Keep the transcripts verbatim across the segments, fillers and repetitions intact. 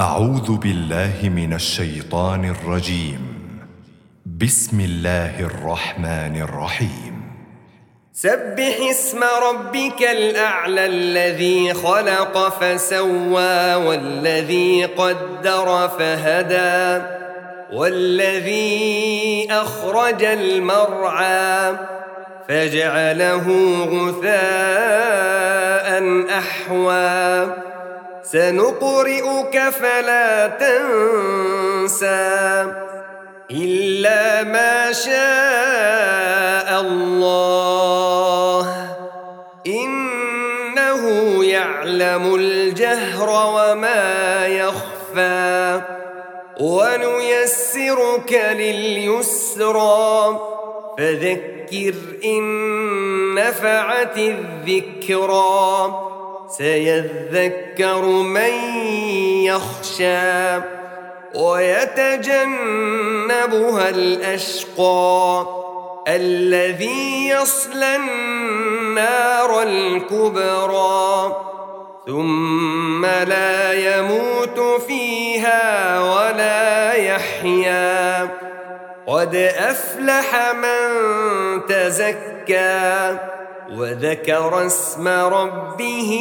أعوذ بالله من الشيطان الرجيم. بسم الله الرحمن الرحيم. سبح اسم ربك الأعلى الذي خلق فسوى والذي قدر فهدى والذي أخرج المرعى فجعله غثاء أحوى سنقرئك فلا تنسى إلا ما شاء الله إنه يعلم الجهر وما يخفى ونيسرك لليسرى فذكر إن نفعت الذكرى سيذكر من يخشى ويتجنبها الأشقى الذي يصلى النار الكبرى ثم لا يموت فيها ولا يحيا قد أفلح من تزكى وذكر اسم ربه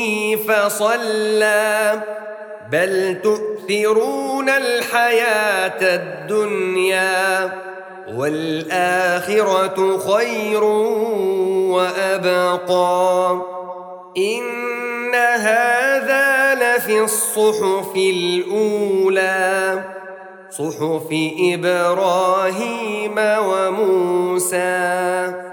فصلى بل تؤثرون الحياة الدنيا والآخرة خير وأبقى إن هذا لفي الصحف الأولى صحف إبراهيم وموسى.